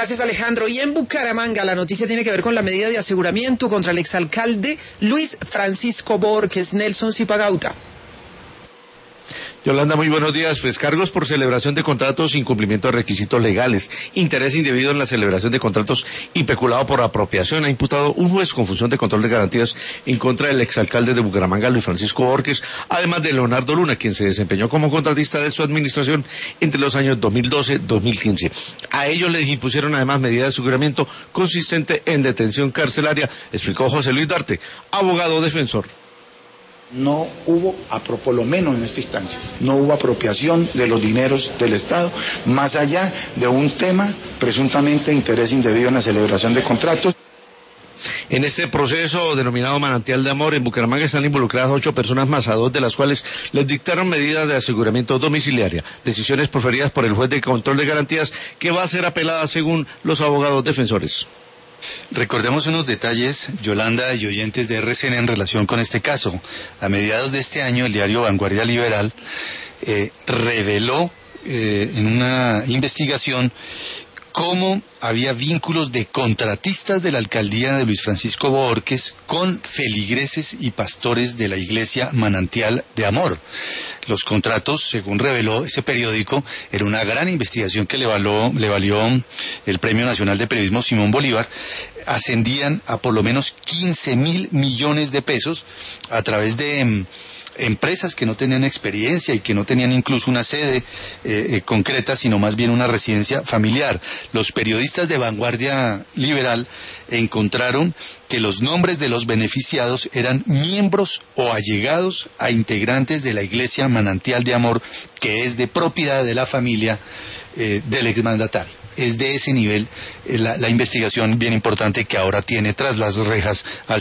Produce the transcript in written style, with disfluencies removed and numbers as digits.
Gracias, Alejandro. Y en Bucaramanga la noticia tiene que ver con la medida de aseguramiento contra el exalcalde Luis Francisco Borges. Nelson Zipagauta. Yolanda, muy buenos días. Pues cargos por celebración de contratos sin cumplimiento de requisitos legales, interés indebido en la celebración de contratos y peculado por apropiación. Ha imputado un juez con función de control de garantías en contra del exalcalde de Bucaramanga, Luis Francisco Borges, además de Leonardo Luna, quien se desempeñó como contratista de su administración entre los años 2012-2015. A ellos les impusieron además medida de aseguramiento consistente en detención carcelaria, explicó José Luis Darte, abogado defensor. No hubo, por lo menos en esta instancia, no hubo apropiación de los dineros del Estado, más allá de un tema presuntamente de interés indebido en la celebración de contratos. En este proceso denominado Manantial de Amor, en Bucaramanga están involucradas 8 personas más, a 2 de las cuales les dictaron medidas de aseguramiento domiciliaria, decisiones proferidas por el juez de control de garantías que va a ser apelada según los abogados defensores. Recordemos unos detalles, Yolanda y oyentes de RCN, en relación con este caso. A mediados de este año, el diario Vanguardia Liberal reveló en una investigación cómo había vínculos de contratistas de la alcaldía de Luis Francisco Borges con feligreses y pastores de la iglesia Manantial de Amor. Los contratos, según reveló ese periódico, era una gran investigación que le valió el Premio Nacional de Periodismo Simón Bolívar, ascendían a por lo menos 15.000 millones de pesos a través de empresas que no tenían experiencia y que no tenían incluso una sede concreta, sino más bien una residencia familiar. Los periodistas de Vanguardia Liberal encontraron que los nombres de los beneficiados eran miembros o allegados a integrantes de la iglesia Manantial de Amor, que es de propiedad de la familia del exmandatario. Es de ese nivel la investigación bien importante que ahora tiene tras las rejas al